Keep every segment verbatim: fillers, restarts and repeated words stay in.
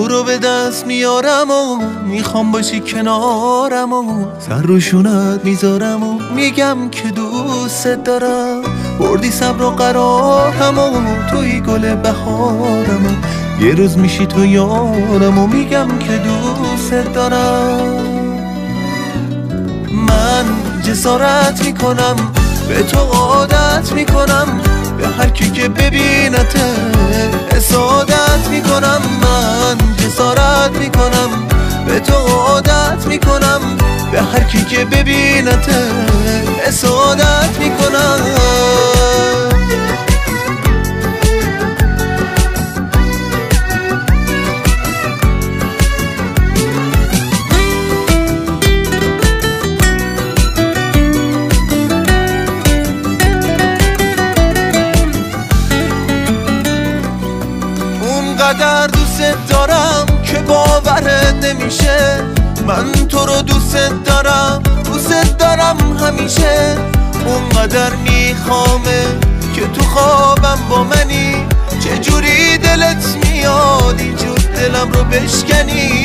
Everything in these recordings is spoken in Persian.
تو رو به دست میارم و میخوام باشی کنارم و سر روشونت میذارم و میگم که دوست دارم. بردی صبر و قرارم و توی گل بهارم و یه روز میشی تو یارم و میگم که دوست دارم. من جسارت میکنم به تو عادت میکنم، به هر کی که ببینت حسادت میکنم. من جسارت میکنم به تو عادت میکنم، به هر کی که ببینت حسادت میکنم. اونقدر دوست دارم که باورت نمیشه. من تو رو دوست دارم، دوست دارم همیشه. اونقدر میخوامه که تو خوابم با منی، چجوری دلت میاد اینجور دلم رو بشکنی.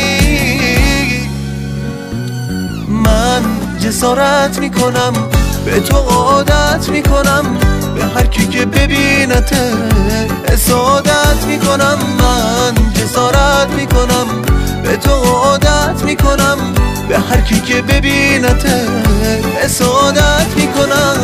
من جسارت میکنم به تو عادت میکنم، به هر کی که ببینت حسادت میکنم. من جسارت میکنم به تو عادت میکنم، به هر کی که ببینت حسادت میکنم.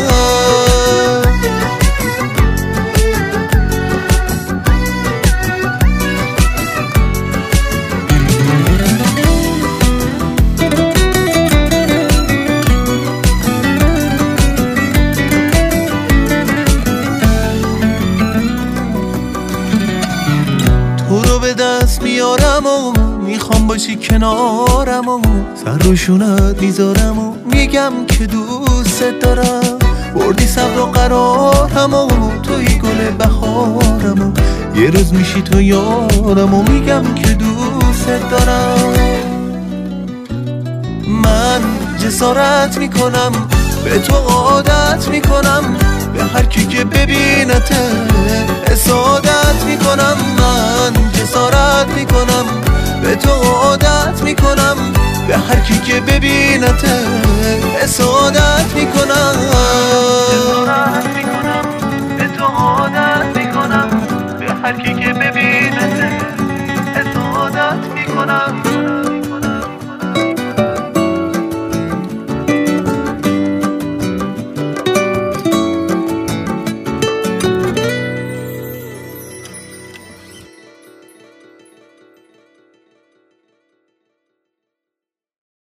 تو رو به دست میارم و میخوام باشی کنارم و سر روشونت میذارم و میگم که دوست دارم. بردی صبر و قرارم و توی گل بهارم و یه روز میشی تو یارم و میگم که دوست دارم. من جسارت میکنم به تو عادت میکنم، به هر کی که ببینت حسادت میکنم. من جسارت میکنم به تو عادت میکنم، به هر کی که ببینت حسادت